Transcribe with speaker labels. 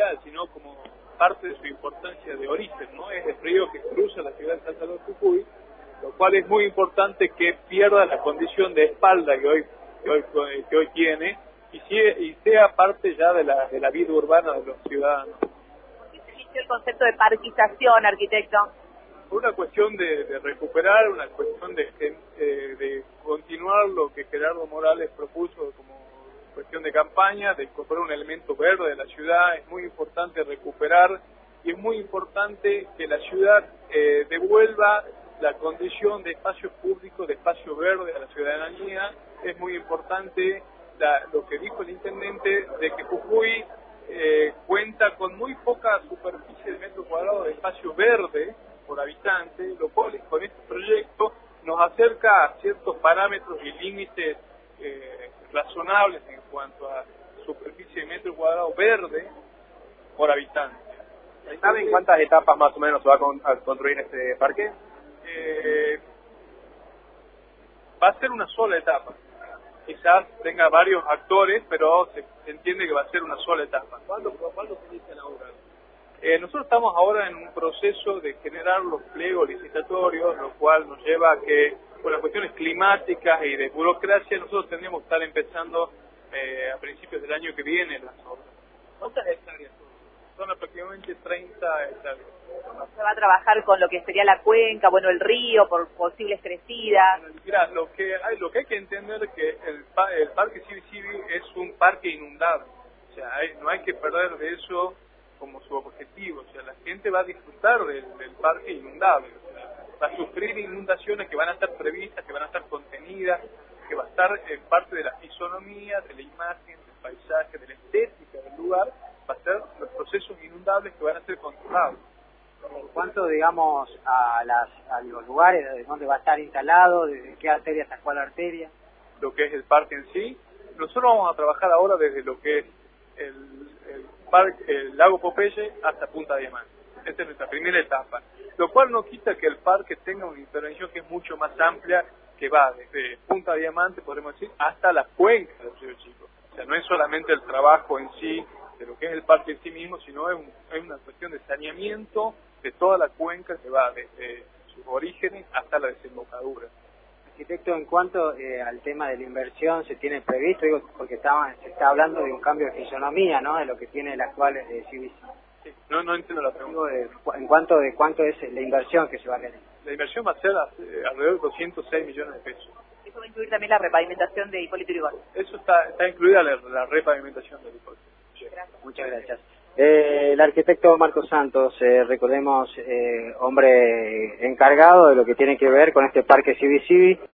Speaker 1: general, sino como parte de su importancia de origen, ¿no? Es el río que cruza la ciudad de Salvador Jujuy, lo cual es muy importante que pierda la condición de espalda que hoy tiene y sea parte ya de la vida urbana de los ciudadanos.
Speaker 2: ¿Por qué se eligió el concepto de parquización, arquitecto?
Speaker 1: Una cuestión de recuperar, una cuestión de continuar lo que Gerardo Morales propuso como cuestión de campaña, de incorporar un elemento verde de la ciudad. Es muy importante recuperar y es muy importante que la ciudad devuelva la condición de espacio público, de espacio verde a la ciudadanía. Es muy importante lo que dijo el intendente de que Jujuy cuenta con muy poca superficie de metro cuadrado de espacio verde por habitante, lo cual con este proyecto nos acerca a ciertos parámetros y límites razonables en cuanto a superficie de metro cuadrado verde por habitante.
Speaker 3: ¿Saben cuántas etapas más o menos se va a construir este parque?
Speaker 1: Va a ser una sola etapa. Quizás tenga varios actores, pero se entiende que va a ser una sola etapa.
Speaker 3: ¿Cuándo se inicia la obra?
Speaker 1: Nosotros estamos ahora en un proceso de generar los pliegos licitatorios, lo cual nos lleva a que, por las cuestiones climáticas y de burocracia, nosotros tendríamos que estar empezando a principios del año que viene las obras.
Speaker 3: ¿Cuántas hectáreas son?
Speaker 1: Son aproximadamente 30 hectáreas.
Speaker 2: ¿Cómo se va a trabajar con lo que sería la cuenca, bueno, el río, por posibles crecidas?
Speaker 1: Mira, lo que hay que entender es que el Parque Civi es un parque inundable. O sea, no hay que perder de eso como su objetivo. O sea, la gente va a disfrutar del parque inundable. O sea, va a sufrir inundaciones que van a estar previstas, que van a estar contenidas, que va a estar en parte de la fisonomía, de la imagen, del paisaje, de la estética del lugar. Va a ser los procesos inundables que van a ser controlados.
Speaker 4: ¿En cuanto, digamos, a los lugares donde va a estar instalado, desde qué arteria hasta cuál arteria?
Speaker 1: Lo que es el parque en sí, nosotros vamos a trabajar ahora desde lo que es el lago Popeye hasta Punta Diamante. Esta es nuestra primera etapa, lo cual no quita que el parque tenga una intervención que es mucho más amplia, que va desde Punta Diamante, podemos decir, hasta la cuenca del Río Chico. O sea, no es solamente el trabajo en sí de lo que es el parque en sí mismo, sino es una cuestión de saneamiento de toda la cuenca que va desde sus orígenes hasta la desembocadura.
Speaker 4: Arquitecto, en cuanto al tema de la inversión, ¿se tiene previsto? Digo, porque se está hablando de un cambio de fisonomía, ¿no?, de lo que tiene el actual CIVIC.
Speaker 1: Sí, no entiendo la pregunta.
Speaker 4: En cuanto de cuánto es la inversión que se va a realizar.
Speaker 1: La inversión va a ser alrededor de 206 millones de pesos.
Speaker 2: Eso va a incluir también la repavimentación de Hipólito Yrigoyen.
Speaker 1: Eso está incluida la repavimentación del Hipólito.
Speaker 4: Muchas gracias. El arquitecto Marcos Santos, recordemos, hombre encargado de lo que tiene que ver con este parque Civi.